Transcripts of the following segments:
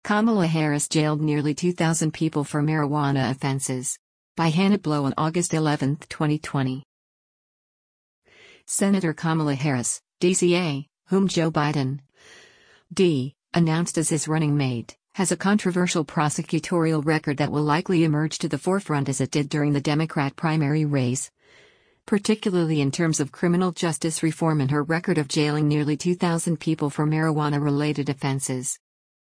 Kamala Harris jailed nearly 2,000 people for marijuana offenses. By Hannah Blow on August 11, 2020. Senator Kamala Harris, DCA, whom Joe Biden D. announced as his running mate, has a controversial prosecutorial record that will likely emerge to the forefront as it did during the Democrat primary race, particularly in terms of criminal justice reform and her record of jailing nearly 2,000 people for marijuana-related offenses.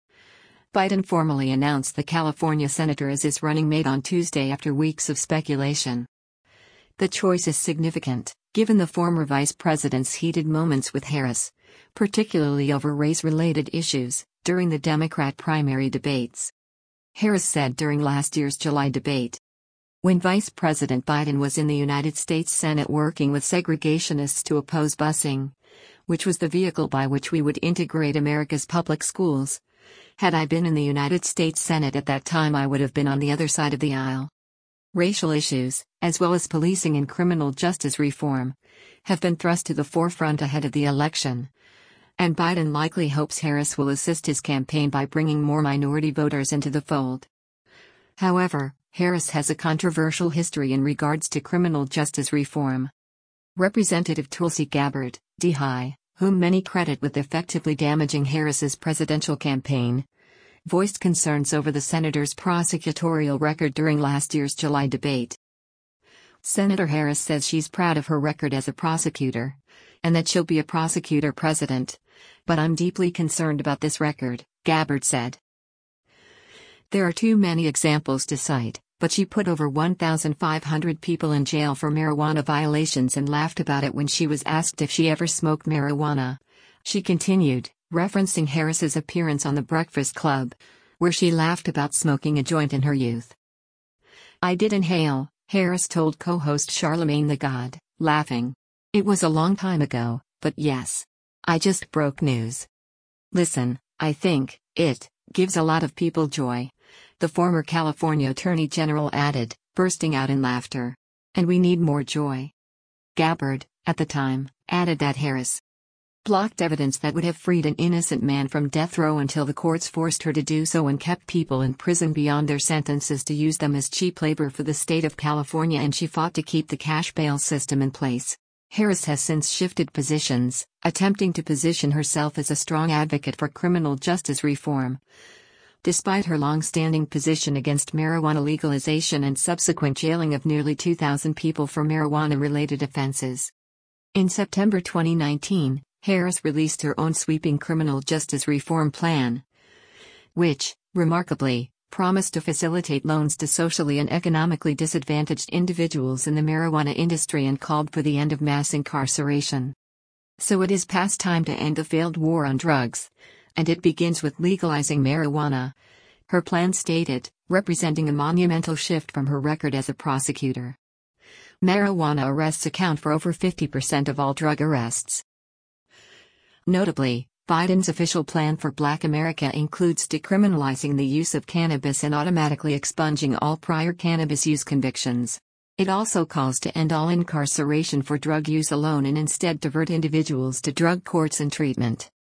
Biden formally announced the California senator as his running mate on Tuesday after weeks of speculation. The choice is significant, given the former vice president's heated moments with Harris, particularly over race-related issues, during the Democrat primary debates. Harris said during last year's July debate, when Vice President Biden was in the United States Senate working with segregationists to oppose busing, which was the vehicle by which we would integrate America's public schools, had I been in the United States Senate at that time, I would have been on the other side of the aisle. Racial issues, as well as policing and criminal justice reform, have been thrust to the forefront ahead of the election, and Biden likely hopes Harris will assist his campaign by bringing more minority voters into the fold. However, Harris has a controversial history in regards to criminal justice reform. Representative Tulsi Gabbard, D-High, whom many credit with effectively damaging Harris's presidential campaign, voiced concerns over the senator's prosecutorial record during last year's July debate. Senator Harris says she's proud of her record as a prosecutor, and that she'll be a prosecutor president, but I'm deeply concerned about this record, Gabbard said. There are too many examples to cite, but she put over 1,500 people in jail for marijuana violations and laughed about it when she was asked if she ever smoked marijuana. She continued, referencing Harris's appearance on The Breakfast Club, where she laughed about smoking a joint in her youth. I did inhale, Harris told co-host Charlemagne the God, laughing. It was a long time ago, but yes. I just broke news. Listen, I think it gives a lot of people joy, the former California Attorney General added, bursting out in laughter. And we need more joy. Gabbard, at the time, added that Harris blocked evidence that would have freed an innocent man from death row until the courts forced her to do so and kept people in prison beyond their sentences to use them as cheap labor for the state of California, and she fought to keep the cash bail system in place. Harris has since shifted positions, attempting to position herself as a strong advocate for criminal justice reform, despite her long-standing position against marijuana legalization and subsequent jailing of nearly 2,000 people for marijuana-related offenses. In September 2019, Harris released her own sweeping criminal justice reform plan, which, remarkably, promised to facilitate loans to socially and economically disadvantaged individuals in the marijuana industry and called for the end of mass incarceration. So it is past time to end the failed war on drugs, and it begins with legalizing marijuana, her plan stated, representing a monumental shift from her record as a prosecutor. Marijuana arrests account for over 50% of all drug arrests. Notably, Biden's official plan for Black America includes decriminalizing the use of cannabis and automatically expunging all prior cannabis use convictions. It also calls to end all incarceration for drug use alone and instead divert individuals to drug courts and treatment.